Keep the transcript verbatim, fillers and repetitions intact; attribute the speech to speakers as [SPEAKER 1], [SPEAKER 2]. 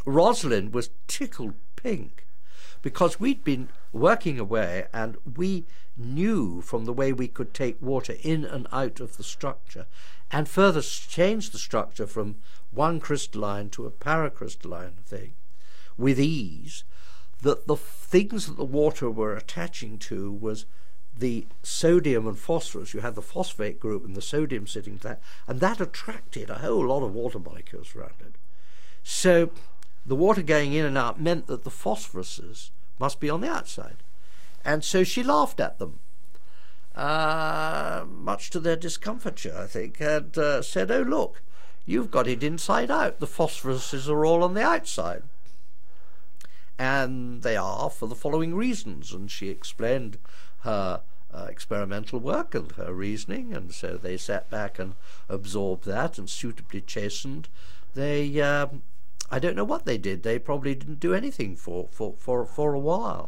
[SPEAKER 1] Rosalind was tickled pink because we'd been working away and we knew from the way we could take water in and out of the structure and further change the structure from one crystalline to a paracrystalline thing with ease, that the things that the water were attaching to was the sodium and phosphorus. You had the phosphate group and the sodium sitting there, and that attracted a whole lot of water molecules around it. So the water going in and out meant that the phosphoruses must be on the outside. And so she laughed at them, uh, much to their discomfiture, I think, and uh, said, "Oh, look, you've got it inside out. The phosphoruses are all on the outside." And they are for the following reasons. And she explained her uh, experimental work and her reasoning, and so they sat back and absorbed that and suitably chastened. They, um, I don't know what they did. They probably didn't do anything for, for, for, for a while.